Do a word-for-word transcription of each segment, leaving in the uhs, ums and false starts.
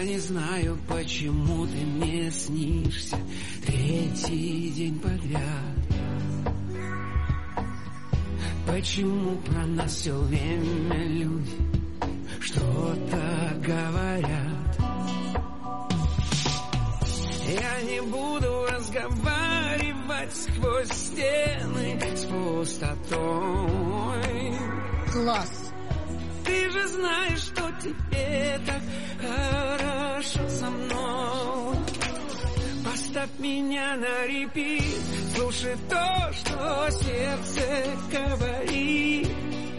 не знаю, почему ты мне снишься третий день подряд. Почему про нас все время люди что-то говорят? Я не буду разговаривать сквозь стены с пустотой. Класс! Ты же знаешь, что тебе так хорошо со мной. Поставь меня на репит, слушай то, что сердце говорит.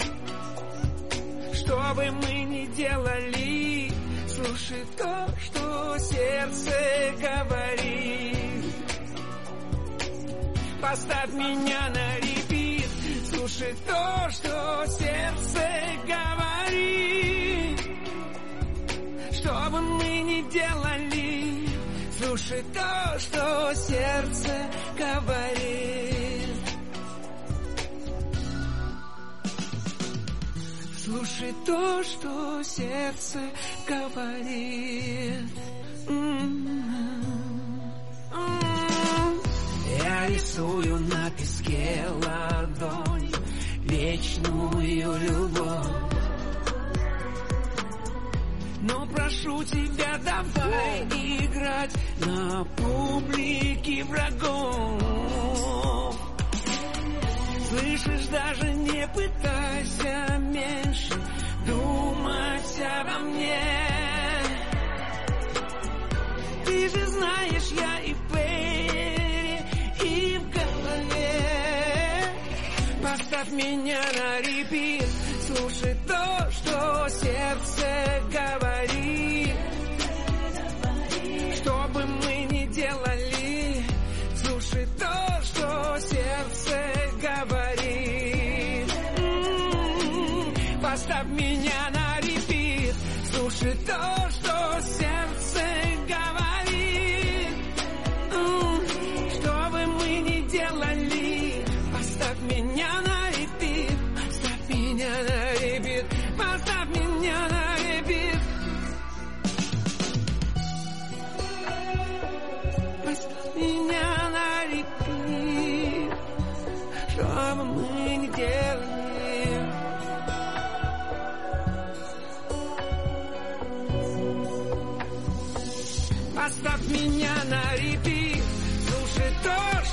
Что бы мы ни делали, слушай то, что сердце говорит. Поставь меня на репит, слушай то, что сердце говорит. Что бы мы ни делали, слушай то, что сердце говорит. Слушай то, что сердце говорит. Я рисую на песке ладонь вечную любовь. Но прошу тебя, давай играть на публике врагов. Слышишь, даже не пытайся меньше думать обо мне. Ты же знаешь, я и в Перри, и в голове. Поставь меня на репит, слушай то, что сердце говорит. Что бы мы ни делали, слушай то, что сердце говорит. М-м-м. Поставь меня на репит, слушай то, что сердце говорит. М-м. Что бы мы ни делали, поставь меня на репит, поставь меня на репит, поставь меня на репит. Поставь меня на репит, что бы мы ни делали. Поставь меня на репит, слушай то,